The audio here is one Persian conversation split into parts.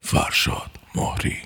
فرشاد مهری.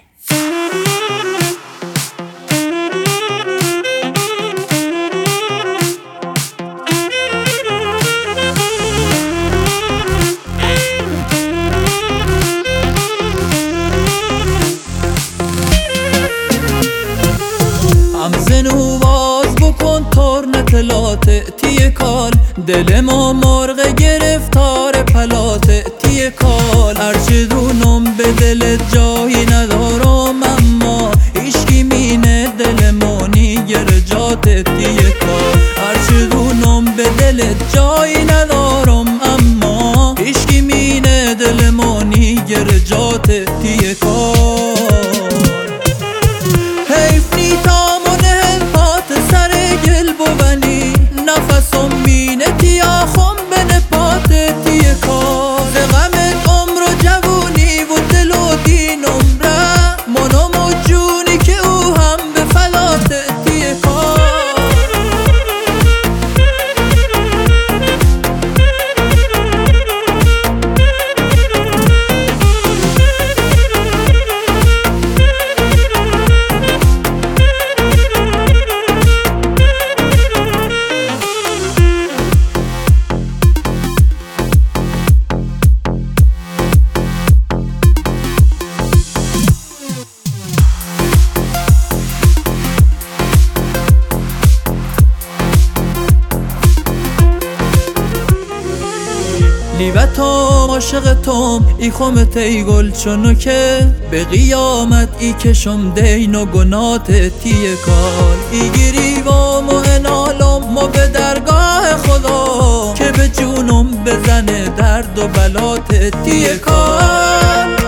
همزنو باز بکن ترنت تی کال، دل ما مرغ گرفتار تی کال. هرچی دونم به دلت جایی ندارم، اما عشقی مینه دل مانی تی کال. هرچی دونم به دلت جایی ندارم، اما عشقی مینه دل مانی تی کال. حیف نیتام و نهلپات سر گل بونی، نفسم مینه تیا خم بن پات تی کار. غمت عمر و جوونی و دل و دینم ره، منم و جونی که او هم به فلات تی کار. لیبتم عاشقتم ای خمت ای گل، چونو که به قیامت ای کشم دین و گنات تی کال. ای گریوام و انالم و به درگاه خدا، که به جونم بزنه درد و بلات تی کال.